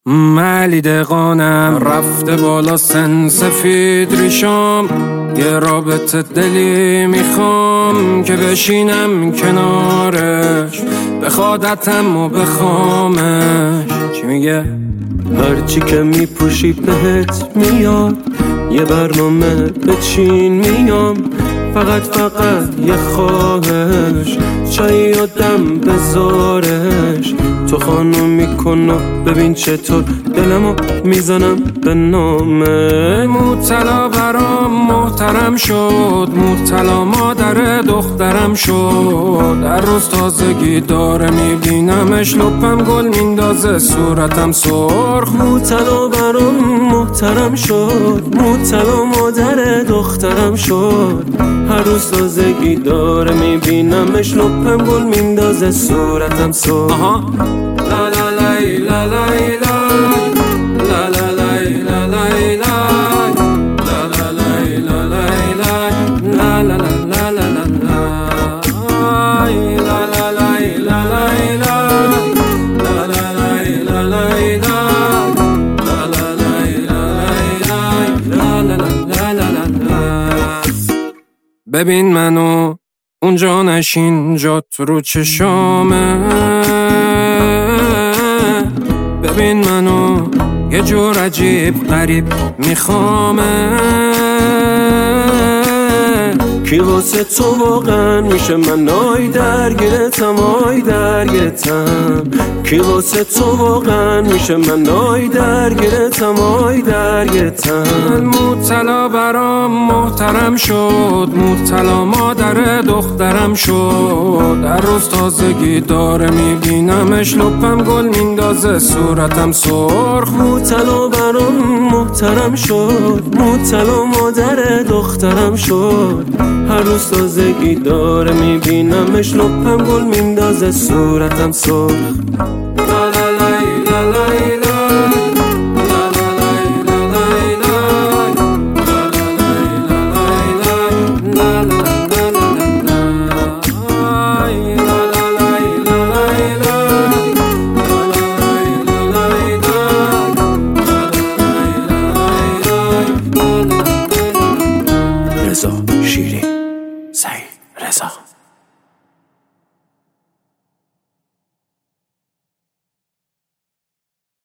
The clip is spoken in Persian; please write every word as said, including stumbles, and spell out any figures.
علی دقانم رفته بالا سن سفید ریشام، یه رابطه دلی میخوام که بشینم کنارش، بخوادتم و بخوامش. چی میگه؟ هرچی که میپوشی بهت میاد، یه برنامه بچین میام، فقط فقط یه خواهش، چایی آدم بذارش. تو خانم میکنم ببین چطور دلمو میزنم به نامه. مبتلا برام محترم شد، مبتلا مادر دخترم شد. در روز تازگی داره میبینمش، لپم گل میندازه صورتم سرخ. مبتلا برام محترم شد، مبتلا مادر دخترم شد. هر روز تازگی داره میبینمش، لپم گل میندازه صورتم سرخ. آها لا لا لای لا لای لای لا لا لای لا لای لای لا لا لای لا لای لای لا لا لا لا لا لای لا لا لای لا لای لای لا لا لای لا لای لای لا لا لای لا لای لای لا لا لا لا لا. ببین منو اونجا نشین، جات رو چشامه. ببین منو یه جور عجیب غریب میخوامه. کی واسه تو واقعا میشه من آی درگیرتم، آی درگیرتم. کی واسه تو واقعا میشه من آی درگیرتم، آی درگیرتم. مبتلا برام محترم شد، مبتلا مادر دخترم شد. در روز تازگی داره میبینمش، لپم گل میندازه صورتم سرخ. مبتلا برام محترم شد، مبتلا مادر دخترم شد. هر روز تازگی داره میبینمش، لپم گل میندازه صورتم سرخ. لا لا لای لا لای لای لا لا لای لا لای لای لا لا لای لا لای لای لا لا لای لا لای لای لا لا لای لا لای لای. رضا شیری.